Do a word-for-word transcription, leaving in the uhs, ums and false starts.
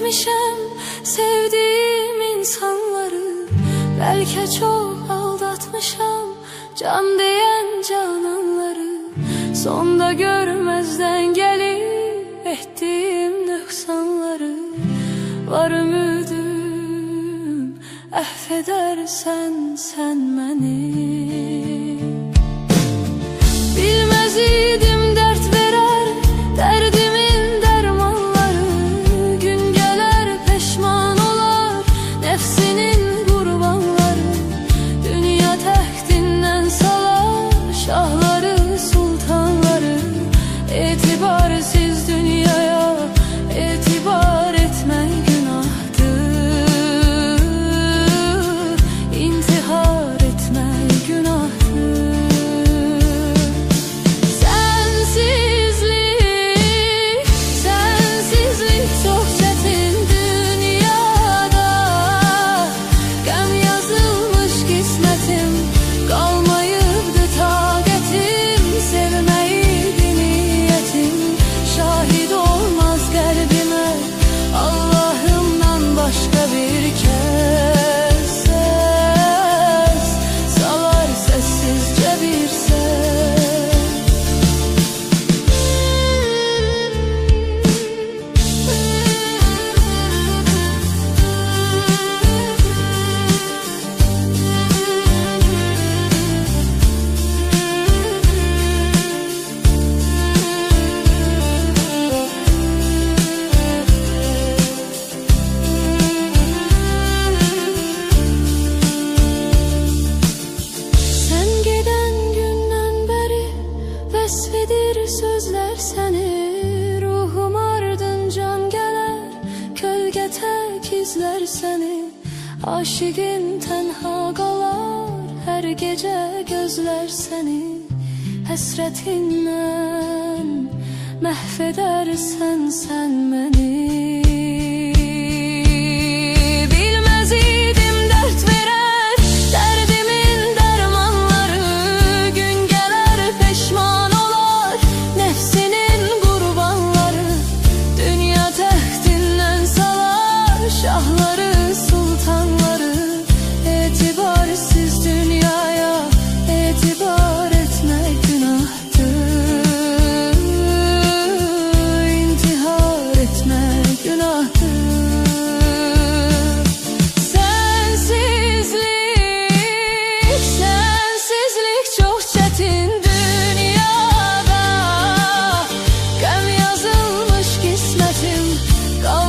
etmişem sevdiğim insanları. Belki çok aldatmışam can diyen cananları. Sonda görmezden gelip ettiğim nöksanları. Var ümidim affedersen sen beni. Bilmez idim dert verer derdimin dermanları. Gün gelir peşman olar nefsinin kurbanları. Dünya tehtinden salar şahları sultanları. Etibarsız dünyaya etibar etmek günahtır. İntihar etmek günahtır. Sensizlik, sensizlik çok çetin dünyada. Gam yazılmış kismetim, kalmayıptı taqetim. Sevmeydi niyetim, şahit olmaz kalbime Allah'ımdan başka bir kez ses. Salar sessizce bir ses. Sen giden günden beri vesfidir sözler seni. Ruhum ardıncan gelir kölge tek izler seni. Aşıkım tenha kalar her gece gözler seni. Hasretinden mahvedersen sen beni. Bilmez idim dert verer derdimin dermanları. Gün gelir peşman olar nefsinin kurbanları. Dünya tehtinden salar şahları sultanları. Etibarsız dünyaya etibar etmek günahtır. İntihar etmek günahtır. Sensizlik, sensizlik çok çetin dünyada. Gam yazılmış kismetim, kal